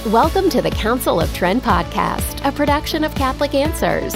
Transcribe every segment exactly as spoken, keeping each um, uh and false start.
Welcome to the Council of Trent podcast, a production of Catholic Answers.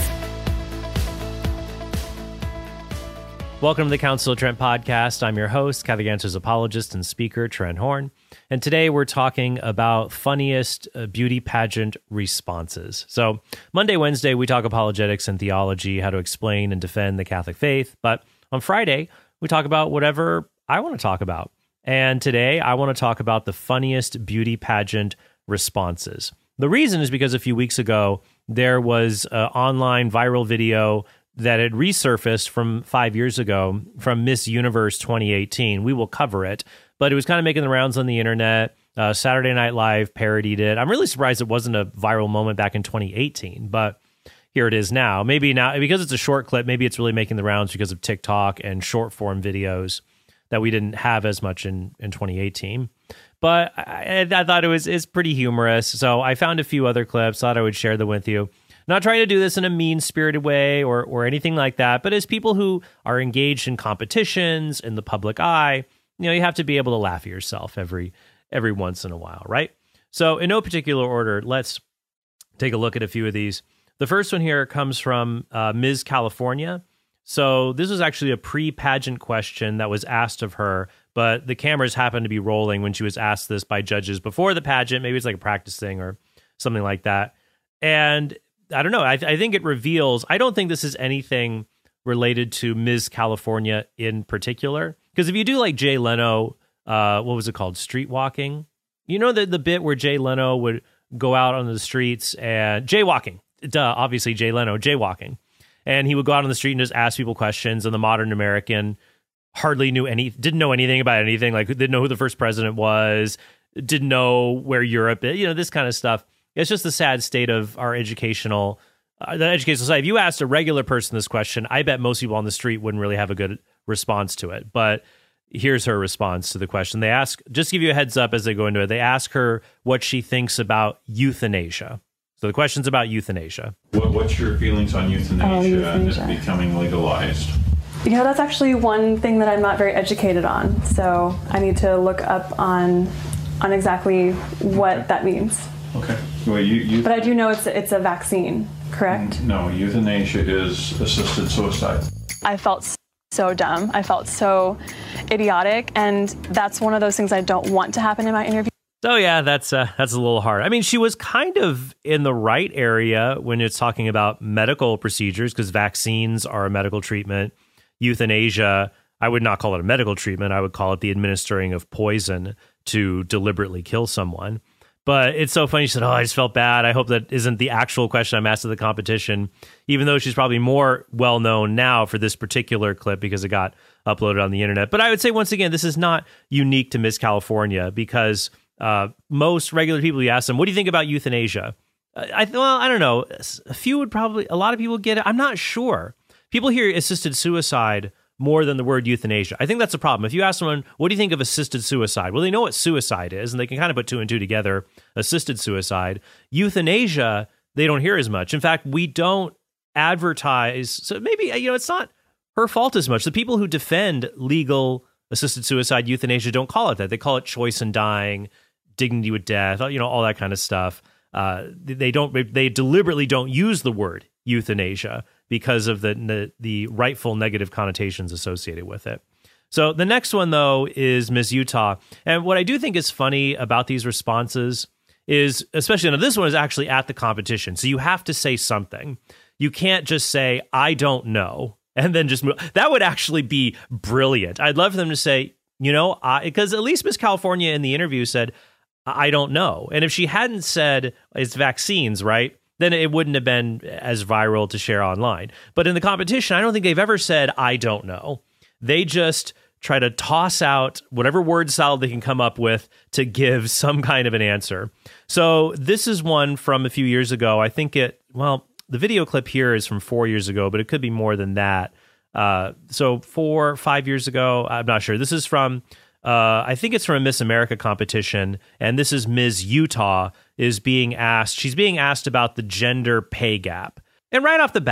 Welcome to the Council of Trent podcast. I'm your host, Catholic Answers apologist and speaker, Trent Horn. And today we're talking about funniest uh, beauty pageant responses. So Monday, Wednesday, we talk apologetics and theology, how to explain and defend the Catholic faith. But on Friday, we talk about whatever I want to talk about. And today I want to talk about the funniest beauty pageant responses. The reason is because a few weeks ago, there was an online viral video that had resurfaced from five years ago from Miss Universe twenty eighteen. We will cover it, but it was kind of making the rounds on the internet. Uh, Saturday Night Live parodied it. I'm really surprised it wasn't a viral moment back in twenty eighteen, but here it is now. Maybe now, because it's a short clip, maybe it's really making the rounds because of TikTok and short form videos that we didn't have as much in, in twenty eighteen. But I, I thought it was is pretty humorous, so I found a few other clips, thought I would share them with you. Not trying to do this in a mean-spirited way or or anything like that, but as people who are engaged in competitions, in the public eye, you know, you have to be able to laugh at yourself every every once in a while, right? So in no particular order, let's take a look at a few of these. The first one here comes from uh, Miz California. So this was actually a pre-pageant question that was asked of her, but the cameras happened to be rolling when she was asked this by judges before the pageant. Maybe it's like a practice thing or something like that. And I don't know. I, I think it reveals, I don't think this is anything related to Miz California in particular. Because if you do like Jay Leno, uh, what was it called? Street walking. You know, the, the bit where Jay Leno would go out on the streets and jaywalking. Duh, obviously Jay Leno, jaywalking. And he would go out on the street and just ask people questions. And the modern American hardly knew any, didn't know anything about anything. Like didn't know who the first president was, didn't know where Europe is, you know, this kind of stuff. It's just the sad state of our educational, uh, the educational side. If you asked a regular person this question, I bet most people on the street wouldn't really have a good response to it. But here's her response to the question. They ask, just to give you a heads up as they go into it, they ask her what she thinks about euthanasia. So the question's about euthanasia. What, what's your feelings on euthanasia, oh, euthanasia and it becoming legalized? You know, that's actually one thing that I'm not very educated on. So I need to look up on on exactly what Okay. that means. Okay. Well, you, you, But I do know it's it's a vaccine, correct? No, euthanasia is assisted suicide. I felt so dumb. I felt so idiotic. And that's one of those things I don't want to happen in my interview. So yeah, that's uh, that's a little hard. I mean, she was kind of in the right area when it's talking about medical procedures, because vaccines are a medical treatment. Euthanasia, I would not call it a medical treatment. I would call it the administering of poison to deliberately kill someone. But it's so funny. She said, oh, I just felt bad. I hope that isn't the actual question I'm asked at the competition, even though she's probably more well-known now for this particular clip because it got uploaded on the internet. But I would say, once again, this is not unique to Miss California, because uh, most regular people, you ask them, what do you think about euthanasia? I Well, I don't know. A few would probably, a lot of people get it. I'm not sure. People hear assisted suicide more than the word euthanasia. I think that's a problem. If you ask someone, what do you think of assisted suicide? Well, they know what suicide is, and they can kind of put two and two together, assisted suicide. Euthanasia, they don't hear as much. In fact, we don't advertise. So maybe, you know, it's not her fault as much. The people who defend legal assisted suicide, euthanasia, don't call it that. They call it choice in dying, dignity with death, you know, all that kind of stuff. Uh, they don't. They deliberately don't use the word euthanasia because of the, the the rightful negative connotations associated with it. So the next one, though, is Miss Utah. And what I do think is funny about these responses is, especially now this one is actually at the competition. So you have to say something. You can't just say, I don't know, and then just move. That would actually be brilliant. I'd love for them to say, you know, because at least Miss California in the interview said, I don't know. And if she hadn't said it's vaccines, right, then it wouldn't have been as viral to share online. But in the competition, I don't think they've ever said, I don't know. They just try to toss out whatever word salad they can come up with to give some kind of an answer. So this is one from a few years ago. I think it, well, the video clip here is from four years ago, but it could be more than that. Uh, so four, five years ago, I'm not sure. This is from... Uh, I think it's from a Miss America competition, and this is Miz Utah is being asked, she's being asked about the gender pay gap. And right off the bat,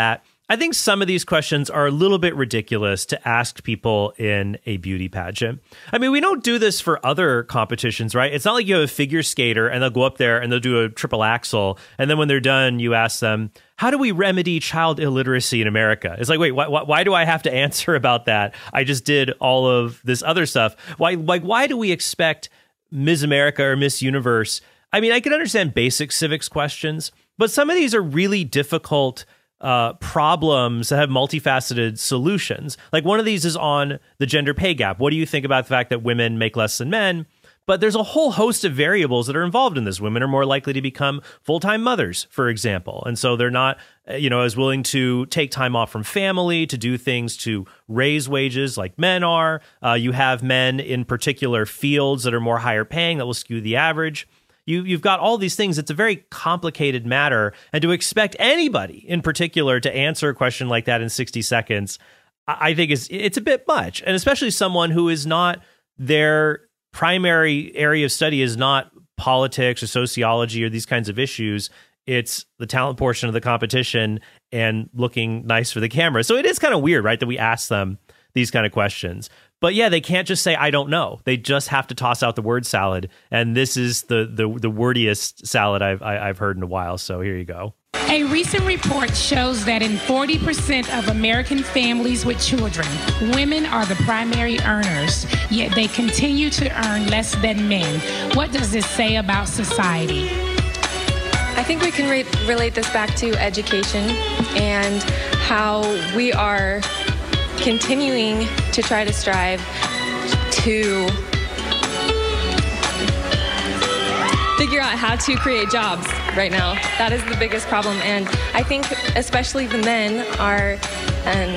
I think some of these questions are a little bit ridiculous to ask people in a beauty pageant. I mean, we don't do this for other competitions, right? It's not like you have a figure skater and they'll go up there and they'll do a triple axel. And then when they're done, you ask them, how do we remedy child illiteracy in America? It's like, wait, why, why do I have to answer about that? I just did all of this other stuff. Why, like, why do we expect Miss America or Miss Universe? I mean, I can understand basic civics questions, but some of these are really difficult Uh, problems that have multifaceted solutions. Like one of these is on the gender pay gap. What do you think about the fact that women make less than men? But there's a whole host of variables that are involved in this. Women are more likely to become full-time mothers, for example. And so they're not, you know, as willing to take time off from family to do things to raise wages like men are. Uh, you have men in particular fields that are more higher paying that will skew the average. You, you've got all these things. It's a very complicated matter. And to expect anybody in particular to answer a question like that in sixty seconds, I think is it's a bit much. And especially someone who is not, their primary area of study is not politics or sociology or these kinds of issues. It's the talent portion of the competition and looking nice for the camera. So it is kind of weird, right, that we ask them these kind of questions. But yeah, they can't just say, I don't know. They just have to toss out the word salad. And this is the the, the wordiest salad I've, I, I've heard in a while. So here you go. A recent report shows that in forty percent of American families with children, women are the primary earners, yet they continue to earn less than men. What does this say about society? I think we can re- relate this back to education and how we are continuing to try to strive to figure out how to create jobs right now. That is the biggest problem, and I think especially the men are um,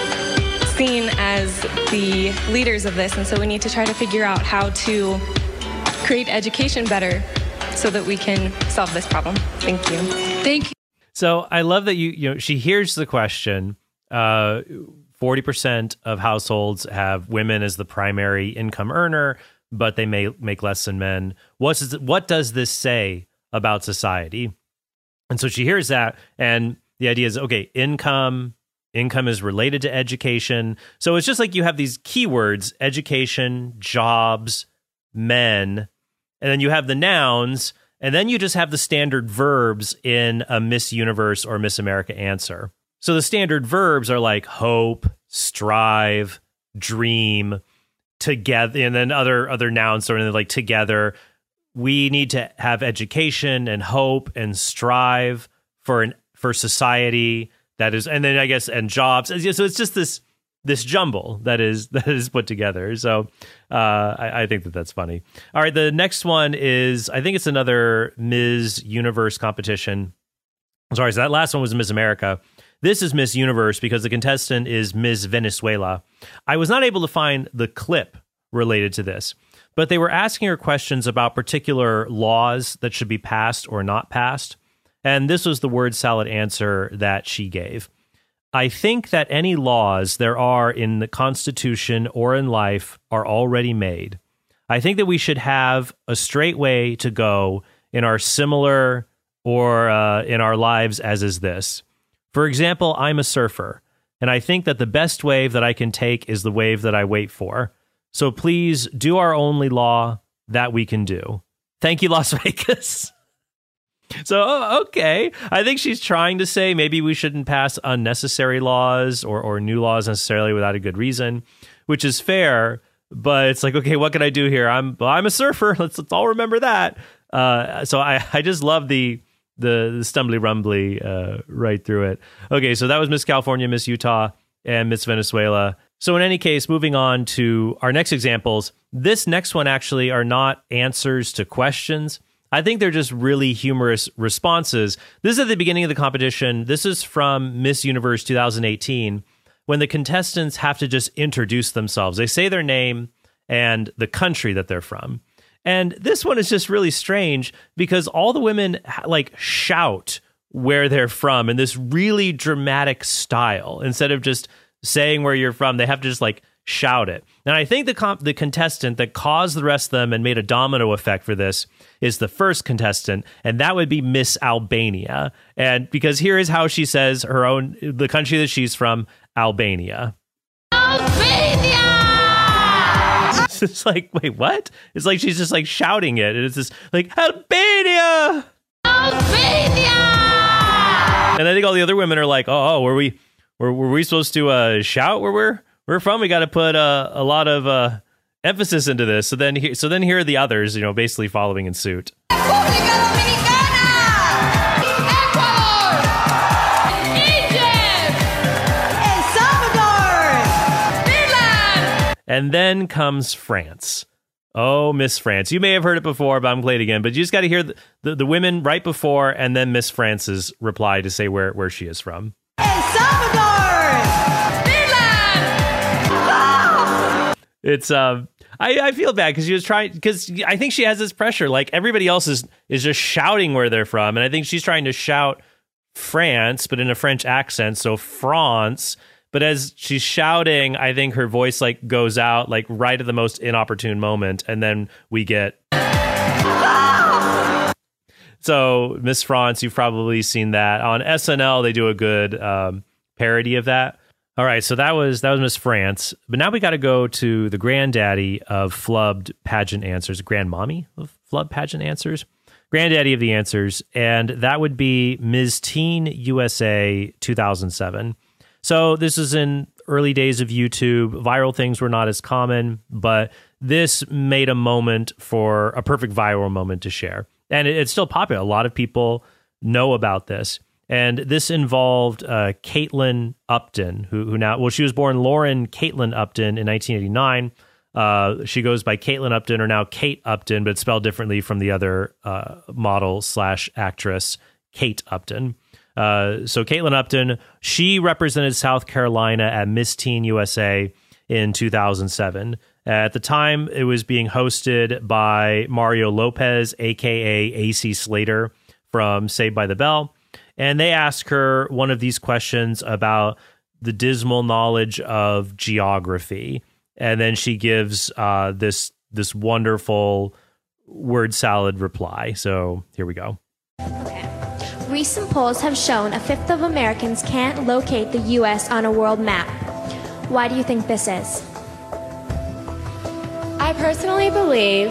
seen as the leaders of this, and so we need to try to figure out how to create education better so that we can solve this problem. Thank you. Thank you. So I love that you, you know, she hears the question. Uh, forty percent of households have women as the primary income earner, but they may make less than men. What's, what does this say about society? And so she hears that, and the idea is, okay, income, income is related to education. So it's just like you have these keywords, education, jobs, men, and then you have the nouns, and then you just have the standard verbs in a Miss Universe or Miss America answer. So the standard verbs are like hope, strive, dream, together, and then other other nouns are like together. We need to have education and hope and strive for an for society that is, and then I guess and jobs. So it's just this this jumble that is that is put together. So uh, I, I think that that's funny. All right, the next one is, I think it's another Miss Universe competition. Sorry, so that last one was Miss America. This is Miss Universe because the contestant is Miss Venezuela. I was not able to find the clip related to this, but they were asking her questions about particular laws that should be passed or not passed. And this was the word salad answer that she gave. I think that any laws there are in the Constitution or in life are already made. I think that we should have a straight way to go in our similar or uh, in our lives as is this. For example, I'm a surfer, and I think that the best wave that I can take is the wave that I wait for. So please do our only law that we can do. Thank you, Las Vegas. So, okay. I think she's trying to say maybe we shouldn't pass unnecessary laws or, or new laws necessarily without a good reason, which is fair. But it's like, okay, what can I do here? I'm well, I'm a surfer. Let's let's all remember that. Uh, so I, I just love the the, the stumbly rumbly uh, right through it. Okay, so that was Miss California, Miss Utah, and Miss Venezuela. So in any case, moving on to our next examples, this next one actually are not answers to questions. I think they're just really humorous responses. This is at the beginning of the competition. This is from Miss Universe two thousand eighteen, when the contestants have to just introduce themselves. They say their name and the country that they're from. And this one is just really strange because all the women like shout where they're from in this really dramatic style. Instead of just saying where you're from, they have to just like shout it. And I think the comp- the contestant that caused the rest of them and made a domino effect for this is the first contestant, and that would be Miss Albania. And because here is how she says her own, the country that she's from, Albania. Albania! It's like, wait, what? It's like she's just like shouting it. And it's just like, Albania! Albania! And I think all the other women are like, oh, oh were we were, were we supposed to uh, shout where we're we're from? We got to put uh, a lot of uh, emphasis into this. So then, he, so then here are the others, you know, basically following in suit. República Dominicana! Ecuador! Egypt! El Salvador! Finland! And then comes France. Oh, Miss France. You may have heard it before, but I'm playing it again. But you just got to hear the, the, the women right before and then Miss France's reply to say where, where she is from. El Salvador! Finland! Oh! It's, um, I, I feel bad because she was trying, because I think she has this pressure. Like everybody else is, is just shouting where they're from. And I think she's trying to shout France, but in a French accent. So France. But as she's shouting, I think her voice like goes out like right at the most inopportune moment. And then we get. So Miss France, you've probably seen that on S N L. They do a good um, parody of that. All right. So that was that was Miss France. But now we got to go to the granddaddy of flubbed pageant answers, grandmommy of flubbed pageant answers, granddaddy of the answers. And that would be Miz Teen U S A two thousand seven. So this is in early days of YouTube. Viral things were not as common, but this made a moment for a perfect viral moment to share. And it, it's still popular. A lot of people know about this. And this involved uh, Caitlin Upton, who, who now, well, she was born Lauren Caitlin Upton in nineteen eighty-nine. Uh, she goes by Caitlin Upton, or now Kate Upton, but it's spelled differently from the other uh, model slash actress, Kate Upton. Uh, so Caitlin Upton, she represented South Carolina at Miss Teen U S A in two thousand seven. At the time, it was being hosted by Mario Lopez, a k a. A C Slater from Saved by the Bell. And they asked her one of these questions about the dismal knowledge of geography. And then she gives uh, this this wonderful word salad reply. So here we go. Okay. Recent polls have shown a fifth of Americans can't locate the U S on a world map. Why do you think this is? I personally believe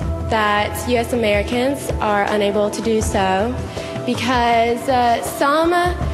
that U S Americans are unable to do so because uh, some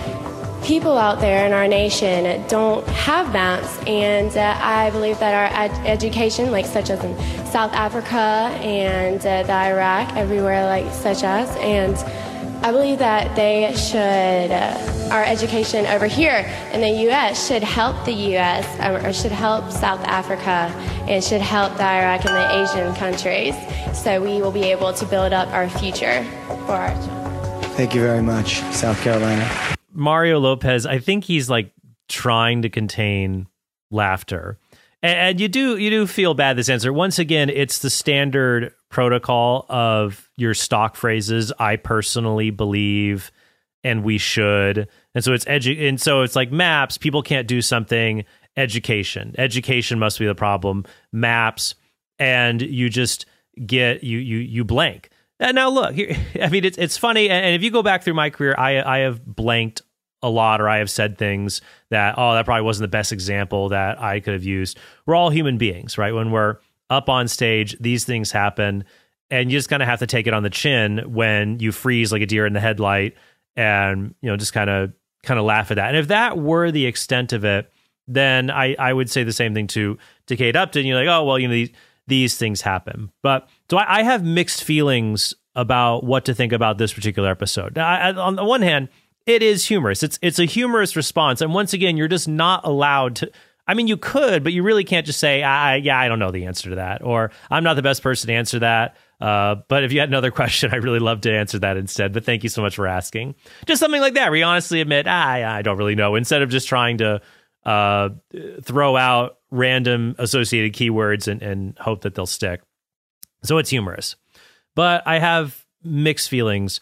people out there in our nation don't have maps, and uh, I believe that our ed- education, like such as in South Africa and uh, the Iraq, everywhere like such as, and I believe that they should, uh, our education over here in the U S should help the U S or, or should help South Africa and should help the Iraq and the Asian countries, so we will be able to build up our future for our children. Thank you very much, South Carolina. Mario Lopez, I think he's like trying to contain laughter. And, and you do you do feel bad this answer. Once again, it's the standard protocol of your stock phrases. I personally believe, and we should. And so it's edu- and so it's like maps, people can't do something. Education. Education must be the problem. Maps, and you just get you you you blank. And now look, here, I mean, it's it's funny. And if you go back through my career, I I have blanked a lot, or I have said things that, oh, that probably wasn't the best example that I could have used. We're all human beings, right? When we're up on stage, these things happen, and you just kind of have to take it on the chin when you freeze like a deer in the headlight, and you know, just kind of kind of laugh at that. And if that were the extent of it, then I I would say the same thing to to Kate Upton. You're like, oh, well, you know, these these things happen. But so I, I have mixed feelings about what to think about this particular episode. Now, I, on the one hand, it is humorous. It's it's a humorous response. And once again, you're just not allowed to. I mean, you could, but you really can't just say, I, yeah, I don't know the answer to that. Or I'm not the best person to answer that. Uh, but if you had another question, I'd really love to answer that instead. But thank you so much for asking. Just something like that, where you honestly admit, ah, I don't really know. Instead of just trying to uh, throw out random associated keywords and, and hope that they'll stick. So it's humorous. But I have mixed feelings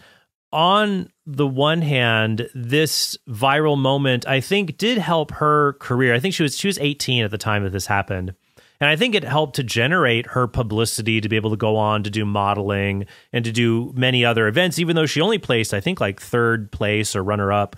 on the one hand, this viral moment, I think, did help her career. I think she was she was eighteen at the time that this happened. And I think it helped to generate her publicity to be able to go on to do modeling and to do many other events, even though she only placed, I think, like third place or runner-up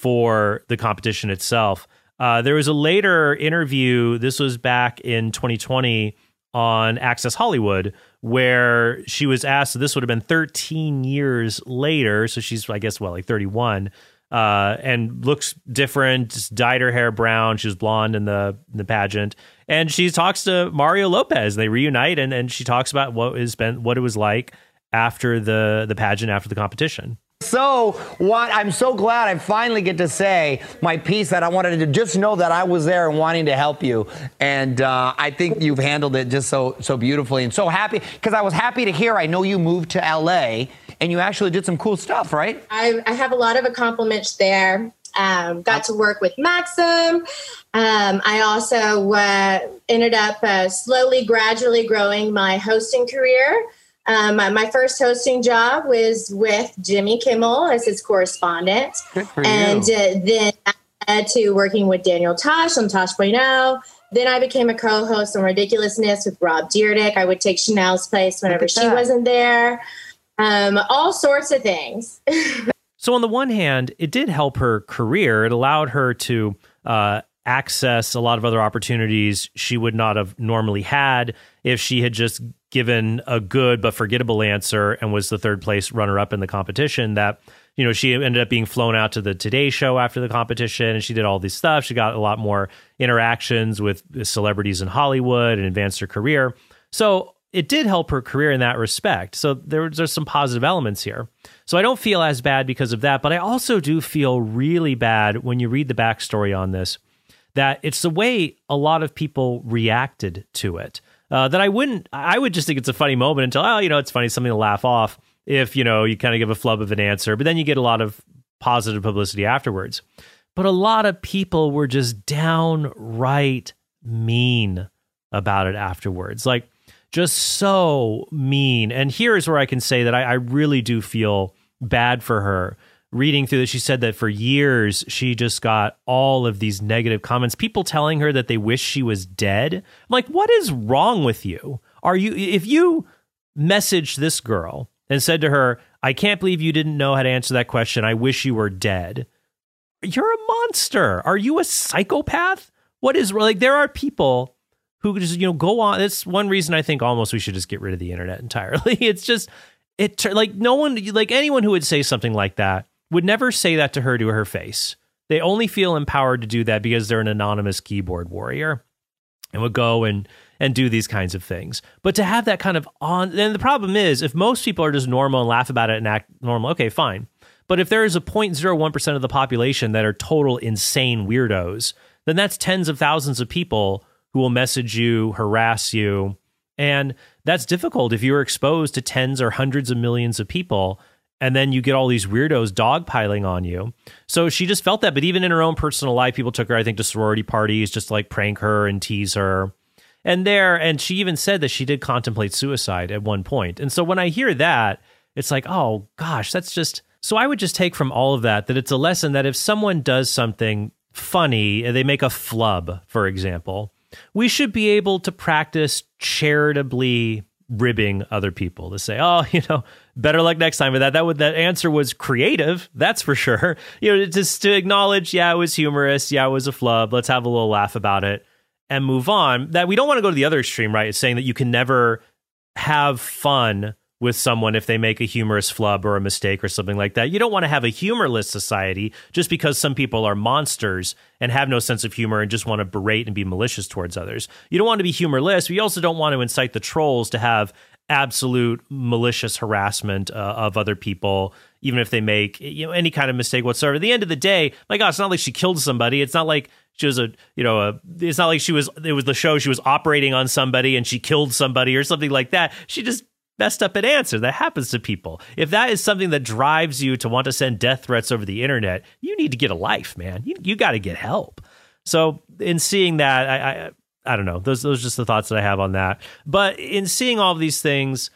for the competition itself. Uh, there was a later interview, this was back in twenty twenty on Access Hollywood, where she was asked, so this would have been thirteen years later, so she's, I guess, well, like thirty-one, uh, and looks different, just dyed her hair brown, she was blonde in the, in the pageant, and she talks to Mario Lopez, they reunite, and, and she talks about what has been, what it was like after the, the pageant, after the competition. So what I'm so glad I finally get to say my piece, that I wanted to just know that I was there and wanting to help you. And uh, I think you've handled it just so so beautifully, and so happy, because I was happy to hear, I know you moved to L A and you actually did some cool stuff, right? I, I have a lot of accomplishments there. Um, got to work with Maxim. Um, I also uh, ended up uh, slowly, gradually growing my hosting career. Um, my, my first hosting job was with Jimmy Kimmel as his correspondent. Good for and you. Uh, then I had to working with Daniel Tosh on Tosh point oh. Then I became a co-host on Ridiculousness with Rob Dyrdek. I would take Chanel's place whenever she that. wasn't there. Um, all sorts of things. So on the one hand, it did help her career. It allowed her to uh, access a lot of other opportunities she would not have normally had if she had just given a good but forgettable answer and was the third place runner-up in the competition. That, you know, she ended up being flown out to the Today Show after the competition, and she did all this stuff. She got a lot more interactions with celebrities in Hollywood and advanced her career. So it did help her career in that respect. So there, there's some positive elements here. So I don't feel as bad because of that, but I also do feel really bad when you read the backstory on this, that it's the way a lot of people reacted to it. Uh, that I wouldn't, I would just think it's a funny moment until, oh, you know, it's funny, something to laugh off if, you know, you kind of give a flub of an answer, but then you get a lot of positive publicity afterwards. But a lot of people were just downright mean about it afterwards. Like, just so mean. And here's where I can say that I, I really do feel bad for her. Reading through this, she said that for years, she just got all of these negative comments, people telling her that they wish she was dead. I'm like, what is wrong with you? Are you, if you messaged this girl and said to her, I can't believe you didn't know how to answer that question, I wish you were dead, you're a monster. Are you a psychopath? What is, like, there are people who just, you know, go on. That's one reason I think almost we should just get rid of the internet entirely. It's just, it, like, no one, like, anyone who would say something like that would never say that to her to her face. They only feel empowered to do that because they're an anonymous keyboard warrior and would go and, and do these kinds of things. But to have that kind of on, and the problem is, if most people are just normal and laugh about it and act normal, okay, fine. But if there is a zero point zero one percent of the population that are total insane weirdos, then that's tens of thousands of people who will message you, harass you. And that's difficult if you're exposed to tens or hundreds of millions of people, and then you get all these weirdos dogpiling on you. So she just felt that. But even in her own personal life, people took her, I think, to sorority parties just to like prank her and tease her. And there, and she even said that she did contemplate suicide at one point. And so when I hear that, it's like, oh gosh, that's just, so I would just take from all of that, that it's a lesson that if someone does something funny, they make a flub, for example, we should be able to practice charitably ribbing other people to say, oh, you know, better luck next time with that. That would, that answer was creative. That's for sure. You know, just to acknowledge, yeah, it was humorous. Yeah, it was a flub. Let's have a little laugh about it and move on. That we don't want to go to the other extreme, right? It's saying that you can never have fun with someone if they make a humorous flub or a mistake or something like that. You don't want to have a humorless society just because some people are monsters and have no sense of humor and just want to berate and be malicious towards others. You don't want to be humorless, but you also don't want to incite the trolls to have absolute malicious harassment uh, of other people, even if they make, you know, any kind of mistake whatsoever. At the end of the day, my God, it's not like she killed somebody. It's not like she was a, you know, a, it's not like she was, it was the show she was operating on somebody and she killed somebody or something like that. She just messed up an answer. That happens to people. If that is something that drives you to want to send death threats over the internet, you need to get a life, man. You you got to get help. So in seeing that, I, I I don't know. Those those are just the thoughts that I have on that. But in seeing all of these things,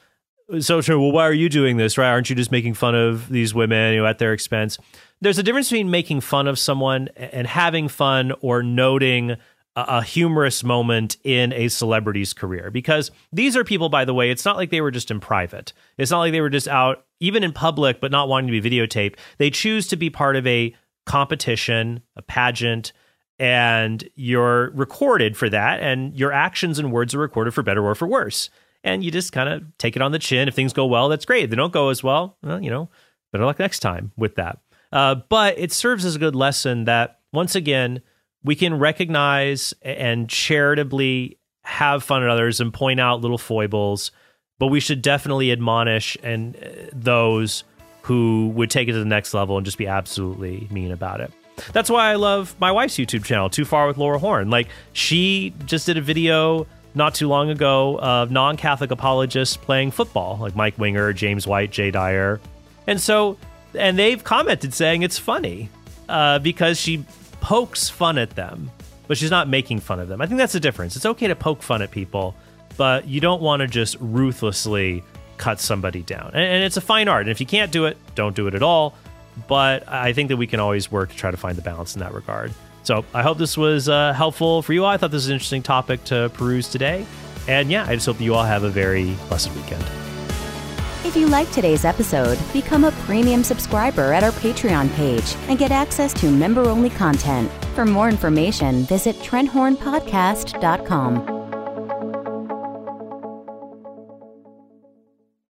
so true. Well, why are you doing this, right? Aren't you just making fun of these women, you know, at their expense? There's a difference between making fun of someone and having fun or noting a, a humorous moment in a celebrity's career. Because these are people, by the way, it's not like they were just in private. It's not like they were just out, even in public, but not wanting to be videotaped. They choose to be part of a competition, a pageant, and you're recorded for that. And your actions and words are recorded for better or for worse. And you just kind of take it on the chin. If things go well, that's great. If they don't go as well, well, you know, better luck next time with that. Uh, but it serves as a good lesson that, once again, we can recognize and charitably have fun at others and point out little foibles, but we should definitely admonish and uh, those who would take it to the next level and just be absolutely mean about it. That's why I love my wife's YouTube channel, Too Far with Laura Horn. Like, she just did a video not too long ago of non-Catholic apologists playing football, like Mike Winger, James White, Jay Dyer. And so, and they've commented saying it's funny uh, because she pokes fun at them, but she's not making fun of them. I think that's the difference. It's okay to poke fun at people, but you don't want to just ruthlessly cut somebody down. And, and it's a fine art. And if you can't do it, don't do it at all. But I think that we can always work to try to find the balance in that regard. So I hope this was uh, helpful for you all. I thought this was an interesting topic to peruse today. And yeah, I just hope that you all have a very blessed weekend. If you liked today's episode, become a premium subscriber at our Patreon page and get access to member-only content. For more information, visit trent horn podcast dot com.